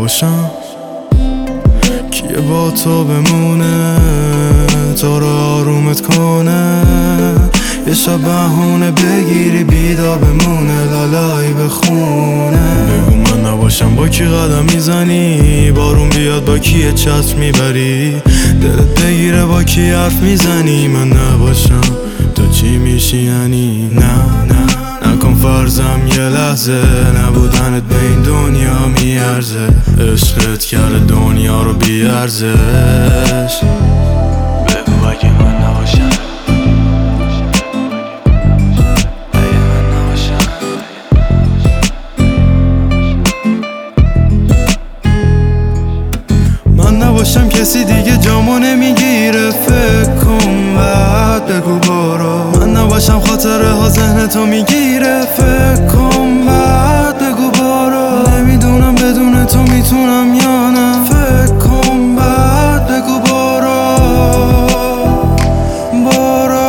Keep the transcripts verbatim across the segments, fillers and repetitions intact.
نباشم کیه با تو بمونه تو رو آرومت کنه یه شب بهونه بگیری بیدار بمونه لالایی بخونه بگو من نباشم با کی قدم میزنی بارون بیاد با کی چتر میبری دلت بگیره با کی حرف میزنی من نباشم تو چی میشی یعنی نه نه نکن فرضم یه لحظه نبودنت به این دنیا میارزه عشقت کرده دنیا رو بیارزش بگو اگه من نباشم من نباشم کسی دیگه جامو نمیگیره فکر کن بعد بگو برو من نباشم خاطره ها ذهن تو میگیره فکر کن بعد بگو برو نمیدونم بدون تو میتونم یا نه فکر کن بعد بگو برو برو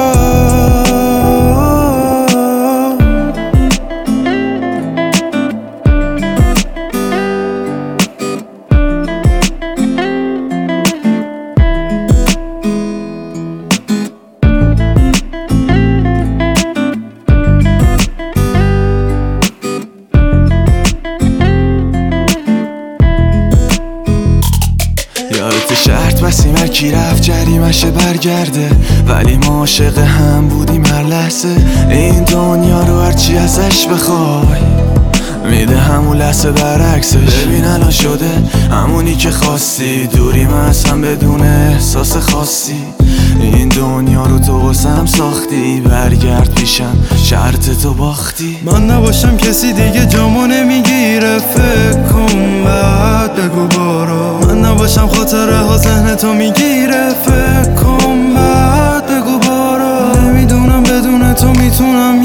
یادت شرط بسیم هر کی رفت جریمشه برگرده ولی ما عاشق هم بودیم هر لحظه این دنیا رو هرچی ازش بخوای میده همون لحظه برعکسش ببین الان شده همونی که خواستی دوریم از هم بدون احساس خاصی این دنیا رو تو واسم ساختی برگرد پیشم شرط تو باختی من نباشم کسی دیگه جامو نمیگیره فکر کن بعد بگو برو من نباشم خاطره ها ذهن تو میگیره فکر کن بعد بگو برو نمیدونم بدون تو میتونم